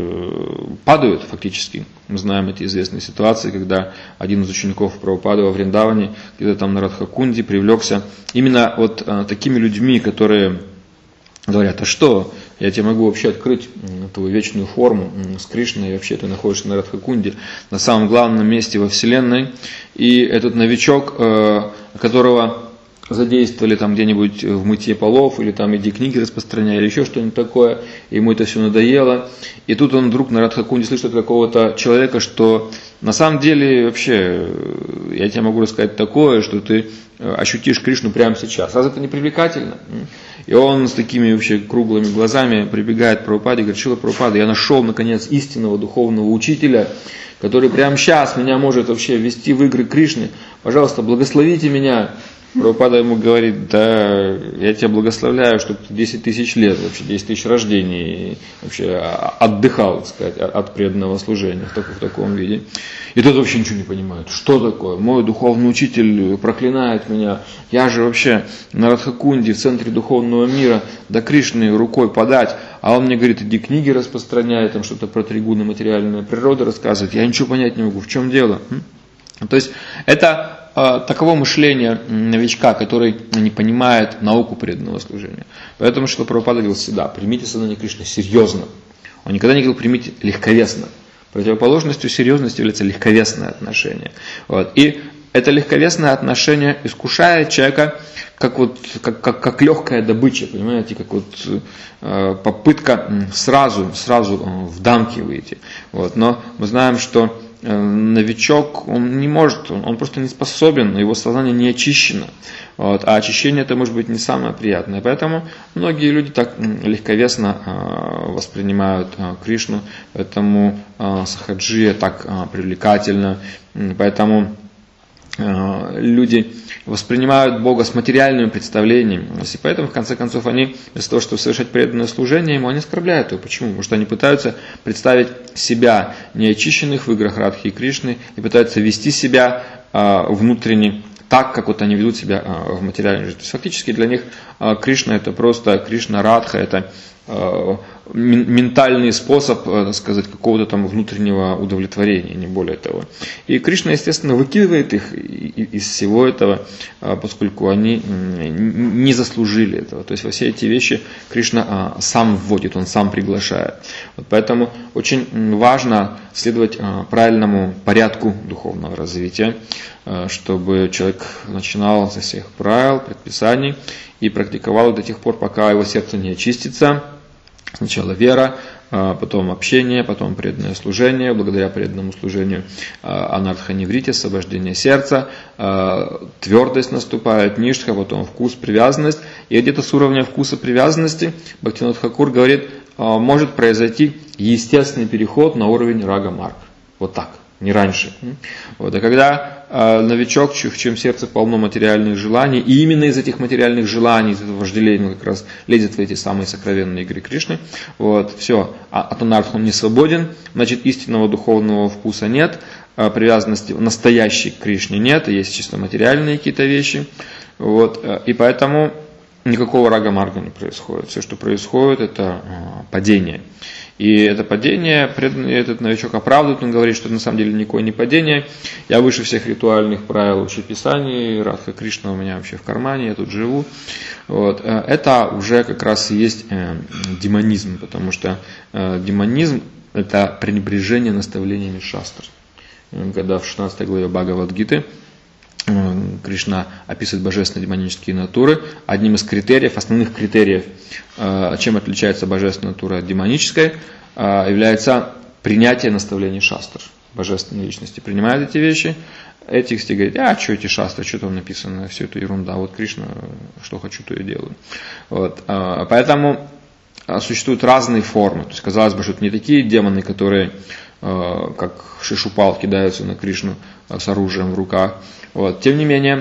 падают фактически. Мы знаем эти известные ситуации, когда один из учеников Прабхупады во Вриндаване, где-то там на Радхакунде, привлекся именно вот такими людьми, которые говорят, а что, я тебе могу вообще открыть твою вечную форму с Кришной, и вообще ты находишься на Радхакунде, на самом главном месте во Вселенной, и этот новичок, которого задействовали там где-нибудь в мытье полов, или там иди книги распространяй, или еще что-нибудь такое, и ему это все надоело. И тут он вдруг на Радхакунде слышит от какого-то человека, что на самом деле вообще, я тебе могу рассказать такое, что ты ощутишь Кришну прямо сейчас. Разве это не привлекательно? И он с такими вообще круглыми глазами прибегает к Прабхупаде и говорит, Шрила Прабхупада, я нашел наконец истинного духовного учителя, который прямо сейчас меня может вообще ввести в игры Кришны. Пожалуйста, благословите меня. Прабхупада ему говорит, да, я тебя благословляю, чтобы ты десять тысяч лет, вообще десять тысяч рождений вообще отдыхал, так сказать, от преданного служения в таком, в таком виде. И тот вообще ничего не понимает, что такое, мой духовный учитель проклинает меня, я же вообще на Радхакунде, в центре духовного мира, до Кришны рукой подать, а он мне говорит, иди книги распространяй, там что-то про тригуны, материальная природа рассказывает, я ничего понять не могу, в чем дело? То есть это таково мышление новичка, который не понимает науку преданного служения. Поэтому Шрила Прабхупада говорил всегда, примите сознание Кришны серьезно. Он никогда не говорил, примите легковесно. Противоположностью серьезности является легковесное отношение. Вот. И это легковесное отношение искушает человека как, вот, как, как, как легкая добыча, понимаете, как вот попытка сразу, сразу в дамки выйти. Вот. Но мы знаем, что новичок, он не может, он, он просто не способен, его сознание не очищено. Вот, а очищение это может быть не самое приятное. Поэтому многие люди так легковесно э, воспринимают э, Кришну, поэтому э, сахаджия так э, привлекательно, поэтому э, люди воспринимают Бога с материальными представлениями. И поэтому, в конце концов, они вместо того, чтобы совершать преданное служение ему, они оскорбляют его. Почему? Потому что они пытаются представить себя неочищенных в играх Радхи и Кришны и пытаются вести себя э, внутренне так, как вот они ведут себя э, в материальной жизни. То есть, фактически для них э, Кришна это просто Кришна Радха, это э, ментальный способ, так сказать, какого-то там внутреннего удовлетворения, не более того. И Кришна, естественно, выкидывает их из всего этого, поскольку они не заслужили этого. То есть во все эти вещи Кришна сам вводит, он сам приглашает. Вот поэтому очень важно следовать правильному порядку духовного развития, чтобы человек начинал со всех правил, предписаний и практиковал до тех пор, пока его сердце не очистится. Сначала вера, потом общение, потом преданное служение. Благодаря преданному служению анарханеврити, освобождение сердца, твердость наступает, ништха, потом вкус, привязанность. И где-то с уровня вкуса привязанности Бхактивинод Тхакур говорит, может произойти естественный переход на уровень рага-марга. Вот так, не раньше. Вот. А когда новичок, в чьем сердце полно материальных желаний, и именно из этих материальных желаний, из этого вожделения он как раз лезет в эти самые сокровенные игры Кришны, вот, все, от анарха он не свободен, значит истинного духовного вкуса нет, привязанности настоящей к Кришне нет, есть чисто материальные какие-то вещи, вот, и поэтому никакого рага-марга не происходит. Все, что происходит, это падение. И это падение, этот новичок оправдывает, он говорит, что это на самом деле никакое не падение. Я выше всех ритуальных правил учеписаний, Радха Кришна у меня вообще в кармане, я тут живу. Вот. Это уже как раз и есть демонизм, потому что демонизм – это пренебрежение наставлениями шастр. Когда в шестнадцатой главе Бхагавад-гиты Кришна описывает божественные демонические натуры. Одним из критериев, основных критериев, чем отличается божественная натура от демонической, является принятие наставлений шастр. Божественные личности принимают эти вещи. Эти тексты говорят, а что эти шастры, что там написано, все это ерунда. Вот Кришна, что хочу, то и делаю. Вот. Поэтому существуют разные формы. То есть, казалось бы, что это не такие демоны, которые, как Шишупал, кидаются на Кришну с оружием в руках. Вот. Тем не менее,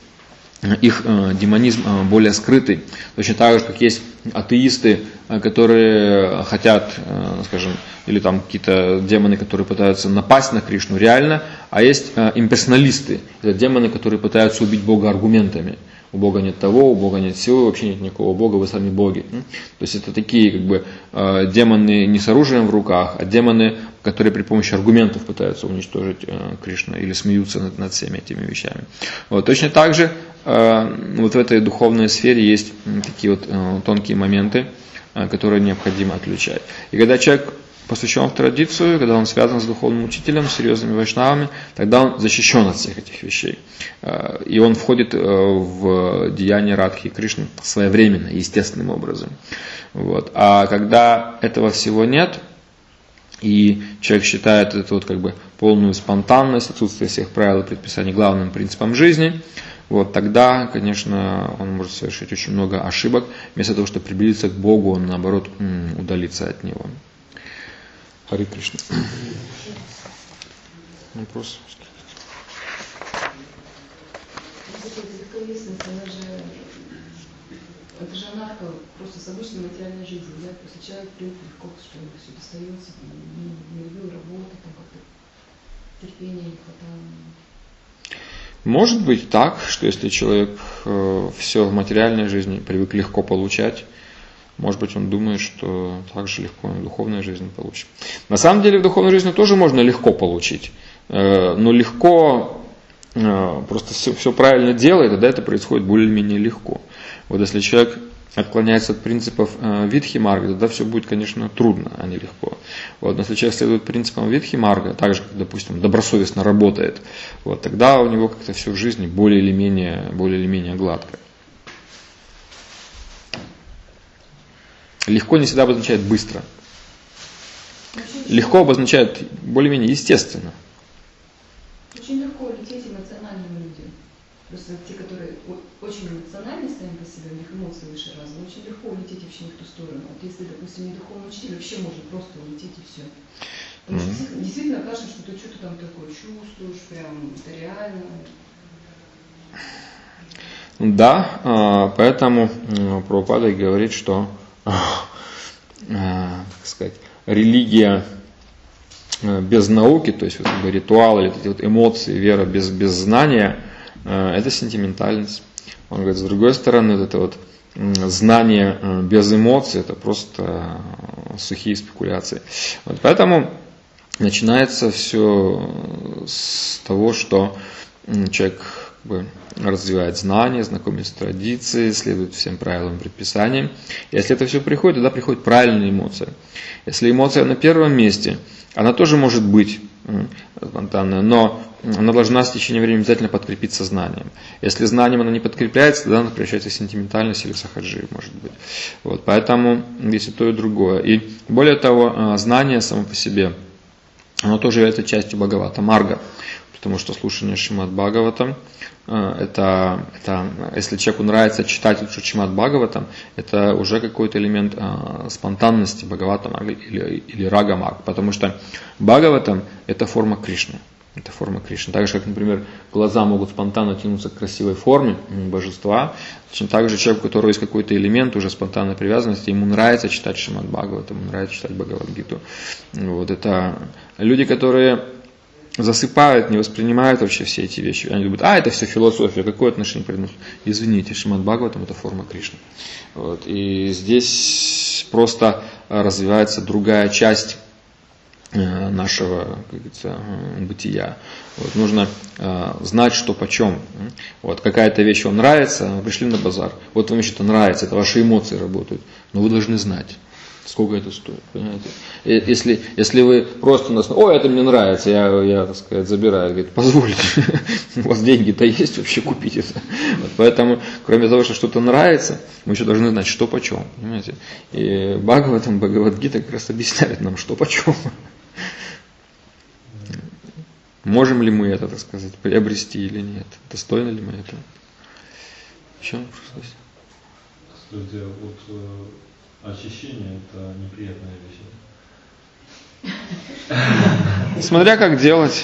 их э, демонизм э, более скрытый. Точно так же, как есть атеисты, э, которые хотят, э, скажем, или там какие-то демоны, которые пытаются напасть на Кришну реально, а есть э, имперсоналисты, это демоны, которые пытаются убить Бога аргументами. У Бога нет того, у Бога нет всего, вообще нет никакого Бога, вы сами боги. То есть это такие как бы э, демоны не с оружием в руках, а демоны, которые при помощи аргументов пытаются уничтожить э, Кришну или смеются над, над всеми этими вещами. Вот. Точно так же э, вот в этой духовной сфере есть такие вот э, тонкие моменты, э, которые необходимо отличать. И когда человек посвящен в традицию, когда он связан с духовным учителем, с серьезными вайшнавами, тогда он защищен от всех этих вещей. И он входит в деяния Радхи и Кришны своевременно, естественным образом. Вот. А когда этого всего нет, и человек считает это вот как бы полную спонтанность, отсутствие всех правил и предписаний главным принципом жизни, вот, тогда, конечно, он может совершить очень много ошибок. Вместо того, чтобы приблизиться к Богу, он, наоборот, удалится от Него. Хари Кришна. Вопрос? Это же анарха просто с обычной материальной жизнью, да? Просто человек привык легко, что все достается, не, не любил работать, там как-то терпения не хватало. Может быть так, что если человек э, все в материальной жизни привык легко получать, может быть, он думает, что так же легко и в духовной жизни получит. На самом деле в духовной жизни тоже можно легко получить. Но легко, просто все, все правильно делает, тогда это происходит более-менее легко. Вот если человек отклоняется от принципов Видхи-марга, тогда все будет, конечно, трудно, а не легко. Вот, но если человек следует принципам Видхи-марга, так же, как, допустим, добросовестно работает, вот, тогда у него как-то все в жизни более или менее, более или менее гладко. Легко не всегда обозначает быстро. Легко обозначает более-менее естественно. Просто те, которые очень эмоциональны сами по себе, у них эмоции выше раза, очень легко улететь вообще не в ту сторону. Вот если, допустим, не духовный учитель, вообще может просто улететь и все. Потому что mm-hmm. действительно кажется, что ты что-то там такое чувствуешь, прям это реально. Да, поэтому Прабхупада говорит, что, как сказать, религия без науки, то есть вот, как бы, ритуал или эти вот эмоции, вера без, без знания, это сентиментальность. Он говорит, с другой стороны, вот это вот знание без эмоций, это просто сухие спекуляции. Вот поэтому начинается все с того, что человек как бы развивает знания, знакомится с традицией, следует всем правилам и предписаниям. Если это все приходит, тогда приходит правильная эмоция. Если эмоция на первом месте, она тоже может быть спонтанная, но она должна с течением времени обязательно подкрепиться знанием. Если знанием она не подкрепляется, тогда она превращается в сентиментальность или сахаджи, может быть. Вот, поэтому есть и то, и другое. И более того, знание само по себе, оно тоже является частью Бхагавата Марга. Потому что слушание Шримад Бхагаватам, это, это, если человеку нравится читать Шримад Бхагаватам, это уже какой-то элемент а, спонтанности Бхагавата Марга или, или Рага Марга. Потому что Бхагаватам это форма Кришны. Это форма Кришны. Так же, как, например, глаза могут спонтанно тянуться к красивой форме божества, точно так же человек, у которого есть какой-то элемент уже спонтанной привязанности, ему нравится читать Шримад Бхагаватам, ему нравится читать Бхагавад-гиту. Вот это люди, которые засыпают, не воспринимают вообще все эти вещи. Они думают, а, это все философия, какое отношение приносит? Извините, Шримад Бхагаватам это форма Кришны. Вот. И здесь просто развивается другая часть нашего, как говорится, бытия. Вот. Нужно э, знать, что почем. Вот. Какая-то вещь вам нравится, вы пришли на базар. Вот вам что-то нравится, это ваши эмоции работают. Но вы должны знать, сколько это стоит. Понимаете? Если, если вы просто нас, ой, это мне нравится, я, я так сказать, забираю, говорит, позвольте, у вас деньги-то есть вообще купить это. Вот, поэтому, кроме того, что что-то нравится, мы еще должны знать, что почем. Понимаете? И Бхагаватам, Бхагавад-гита как раз объясняет нам, что почем. Можем ли мы это, так сказать, приобрести или нет? Достойны ли мы этого? Еще вопрос? Скажите, вот э, очищение это неприятная вещь. Смотря как делать.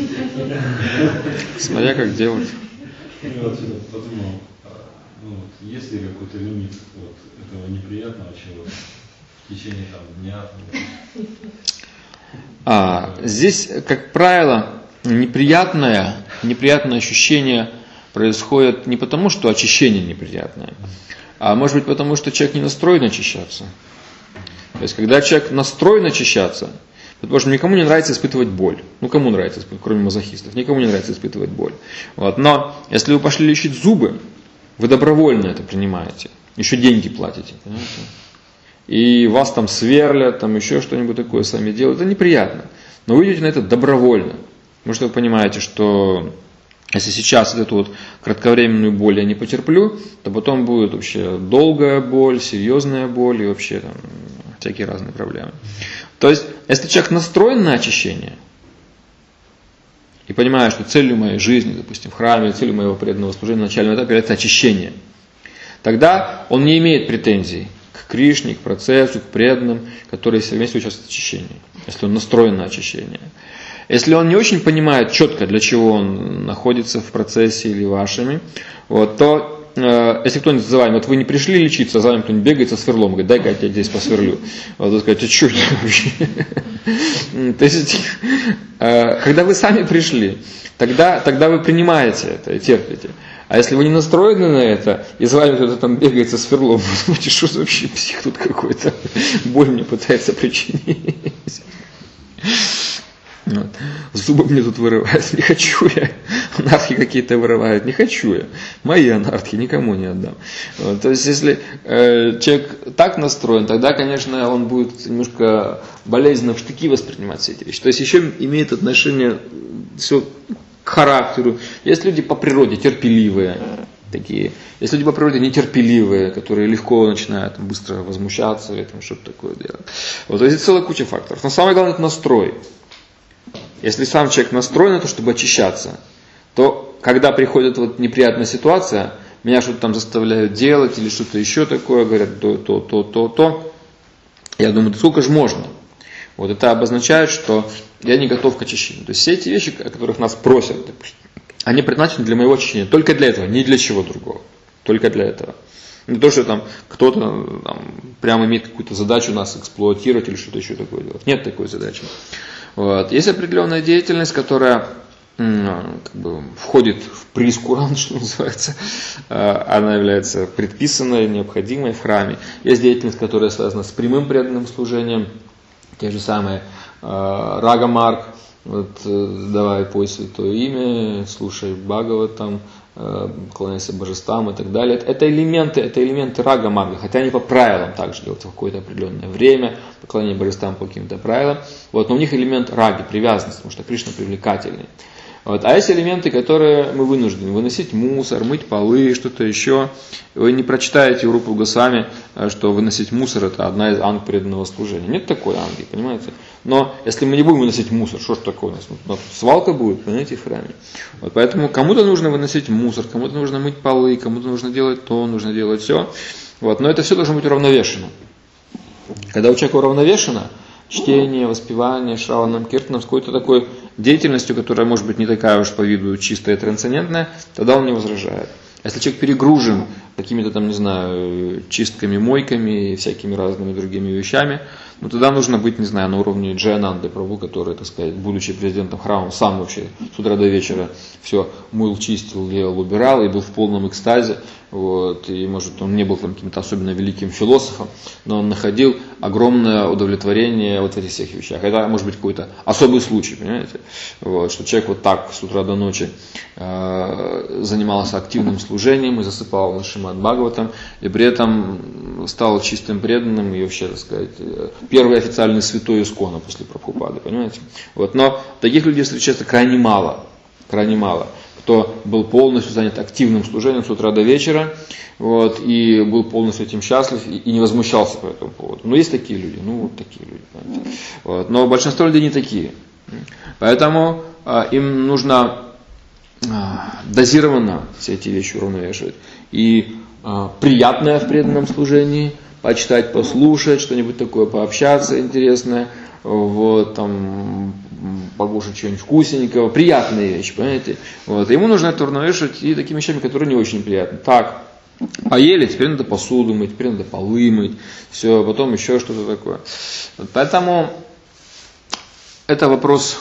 Смотря как делать. Я отсюда подумал, ну, вот, есть ли какой-то лимит вот, этого неприятного чего-то в течение там, дня? Там, а, здесь, как правило, неприятное, неприятное ощущение происходит не потому, что очищение неприятное, а может быть потому, что человек не настроен очищаться. То есть, когда человек настроен очищаться, потому что никому не нравится испытывать боль. Ну, кому нравится испытывать, кроме мазохистов, никому не нравится испытывать боль. Вот. Но, если вы пошли лечить зубы, вы добровольно это принимаете, еще деньги платите, понимаете? И вас там сверлят, там еще что-нибудь такое сами делают, это неприятно. Но вы идете на это добровольно. Потому что вы понимаете, что если сейчас эту вот кратковременную боль я не потерплю, то потом будет вообще долгая боль, серьезная боль и вообще там всякие разные проблемы. То есть, если человек настроен на очищение и понимает, что целью моей жизни, допустим, в храме, целью моего преданного служения на начальном этапе это очищение, тогда он не имеет претензий к Кришне, к процессу, к преданным, которые все вместе участвуют в очищении, если он настроен на очищение. Если он не очень понимает четко, для чего он находится в процессе или вашими, вот, то э, если кто-нибудь за вами, вот вы не пришли лечиться, а за вами кто-нибудь бегает со сверлом, говорит, дай-ка я тебя здесь посверлю. Вот вы скажете, что это вообще? То есть, когда вы сами пришли, тогда, тогда вы принимаете это и терпите. А если вы не настроены на это, и за вами кто-то там бегает со сверлом, вы думаете, что за вообще псих тут какой-то, боль мне пытается причинить. Вот. Зубы мне тут вырывают, не хочу я. Анархи какие-то вырывают, не хочу я. Мои анархи никому не отдам. Вот. То есть, если э, человек так настроен, тогда, конечно, он будет немножко болезненно в штыки воспринимать все эти вещи. То есть, еще имеет отношение все к характеру. Есть люди по природе терпеливые, такие. Есть люди по природе нетерпеливые, которые легко начинают там, быстро возмущаться, и там, что-то такое делать. Вот. То есть, целая куча факторов. Но самое главное, это настрой. Если сам человек настроен на то, чтобы очищаться, то когда приходит вот неприятная ситуация, меня что-то там заставляют делать или что-то еще такое, говорят то, то, то, то, то. Я думаю, да сколько же можно? Вот это обозначает, что я не готов к очищению. То есть все эти вещи, о которых нас просят, они предназначены для моего очищения. Только для этого, не для чего другого. Только для этого. Не то, что там кто-то там, прямо имеет какую-то задачу нас эксплуатировать или что-то еще такое делать. Нет такой задачи. Вот. Есть определенная деятельность, которая как бы входит в прейскурант, что называется, она является предписанной, необходимой в храме. Есть деятельность, которая связана с прямым преданным служением, те же самые рага марг, вот, давай пой святое имя, слушай Бхагаватам, поклоняйся божествам и так далее. Это элементы, это элементы рага марга, хотя они по правилам также делаются в какое-то определенное время, поклонение божествам по каким-то правилам. Вот, но у них элемент раги, привязанность, потому что Кришна привлекательный. Вот. А есть элементы, которые мы вынуждены выносить мусор, мыть полы, что-то еще. Вы не прочитаете у Рупы Госвами, что выносить мусор это одна из анг преданного служения. Нет такой анги, понимаете? Но если мы не будем выносить мусор, что ж такое у нас? Ну, свалка будет, понимаете, в храме. Вот. Поэтому кому-то нужно выносить мусор, кому-то нужно мыть полы, кому-то нужно делать то, нужно делать все. Вот. Но это все должно быть уравновешено. Когда у человека уравновешено, чтение, воспевание, шраванам, киртанам, с какой-то такой деятельностью, которая может быть не такая уж по виду чистая и трансцендентная, тогда он не возражает. Если человек перегружен какими-то там, не знаю, чистками, мойками и всякими разными другими вещами, ну тогда нужно быть, не знаю, на уровне Джаянанды Прабху, который, так сказать, будучи президентом храма, сам вообще с утра до вечера все мыл, чистил, делал, убирал и был в полном экстазе. Вот, и, может, он не был там каким-то особенно великим философом, но он находил огромное удовлетворение вот в этих всех вещах. Это может быть какой-то особый случай, понимаете? Вот, что человек вот так с утра до ночи э, занимался активным служением и засыпал на Шримад Бхагаватам, и при этом стал чистым преданным и вообще, так сказать, первый официальный святой Искона после Прабхупады, понимаете? Вот, но таких людей встречается крайне мало, крайне мало. Кто был полностью занят активным служением с утра до вечера, вот, и был полностью этим счастлив и, и не возмущался по этому поводу. Но есть такие люди, ну вот такие люди. Вот. Но большинство людей не такие. Поэтому а, им нужно а, дозированно все эти вещи уравновешивать. И а, приятное в преданном служении, почитать, послушать, что-нибудь такое, пообщаться интересное, вот, там, покушать что-нибудь вкусненького, приятные вещи, понимаете? Вот. Ему нужно это уравновешивать и такими вещами, которые не очень приятны. Так, поели, теперь надо посуду мыть, теперь надо полы мыть, все, потом еще что-то такое. Вот. Поэтому это вопрос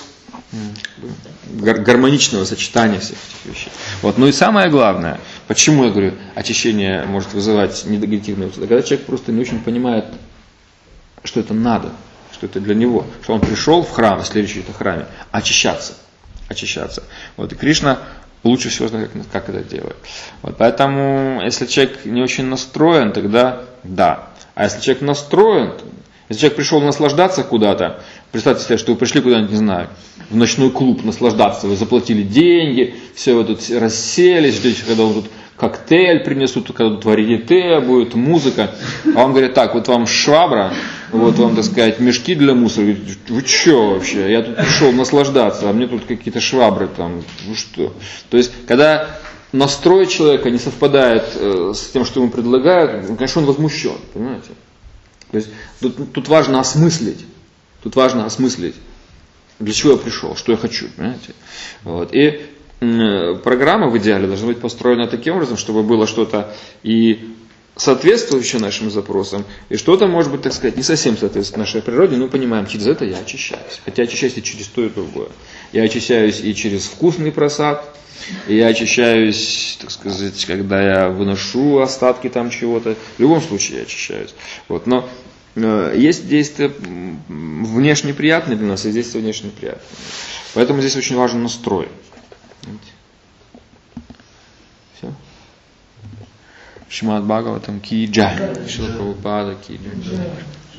гармоничного сочетания всех этих вещей. Вот. Ну и самое главное, почему я говорю, очищение может вызывать негативные эмоции, когда человек просто не очень понимает, что это надо, что это для него, что он пришел в храм, если речь идет о храме, очищаться, очищаться. Вот, и Кришна лучше всего знает, как, как это делает. Вот, поэтому, если человек не очень настроен, тогда да. А если человек настроен, если человек пришел наслаждаться куда-то, представьте себе, что вы пришли куда-нибудь, не знаю, в ночной клуб наслаждаться, вы заплатили деньги, все, вы тут расселись, ждете, когда он тут коктейль принесут, когда тут варьете будет, музыка, а он говорит, так, вот вам швабра, вот вам, так сказать, мешки для мусора, говорит, вы что вообще, я тут пришел наслаждаться, а мне тут какие-то швабры там, ну что. То есть, когда настрой человека не совпадает э, с тем, что ему предлагают, конечно, он возмущен, понимаете. То есть, тут, тут важно осмыслить, тут важно осмыслить, для чего я пришел, что я хочу, понимаете. Вот. И программа в идеале должна быть построена таким образом, чтобы было что-то и соответствующее нашим запросам, и что-то, может быть, так сказать, не совсем соответствует нашей природе, но понимаем, через это я очищаюсь. Хотя очищаюсь и через то и другое. Я очищаюсь и через вкусный просад, и я очищаюсь, так сказать, когда я выношу остатки там чего-то. В любом случае я очищаюсь. Вот. Но э, есть действия внешне приятные для нас, и есть действия внешне приятные. Поэтому здесь очень важен настрой. Все. Шримад Бхагаватам ки джай. Шрила Прабхупада ки джай.